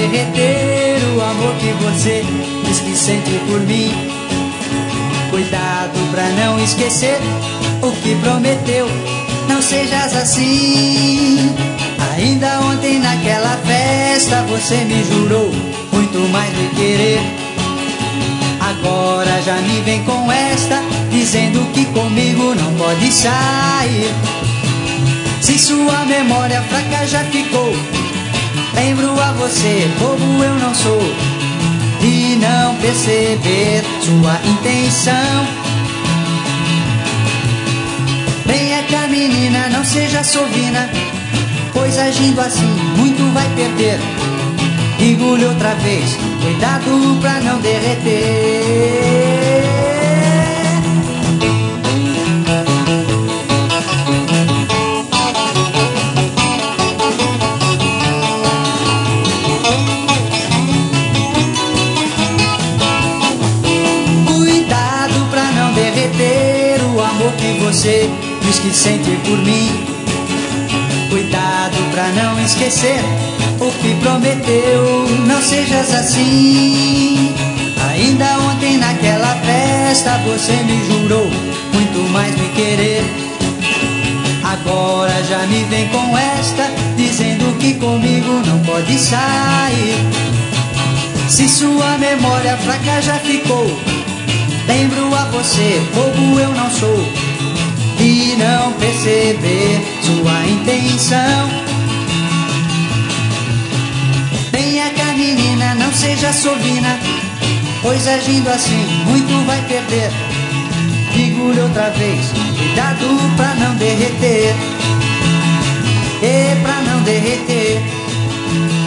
derreter o amor que você diz que sente por mim. Cuidado pra não esquecer o que prometeu, não sejas assim. Ainda ontem naquela festa você me jurou muito mais me querer. Agora já me vem com esta, dizendo que comigo não pode sair. Se sua memória fraca já ficou, lembro a você, bobo eu não sou, de não perceber sua intenção. Venha cá menina, não seja sovina, pois agindo assim muito vai perder. Digo-lhe outra vez, cuidado pra não derreter. Cuidado pra não derreter o amor que você diz que sente por mim. Cuidado pra não esquecer o que prometeu, não sejas assim. Ainda ontem naquela festa você me jurou muito mais me querer. Agora já me vem com esta, dizendo que comigo não pode sair. Se sua memória fraca já ficou, lembro a você, bobo eu não sou, de não perceber sua intenção. Venha cá menina, não seja sovina, pois agindo assim muito vai perder. Digo-lhe outra vez, cuidado pra não derreter, e pra não derreter.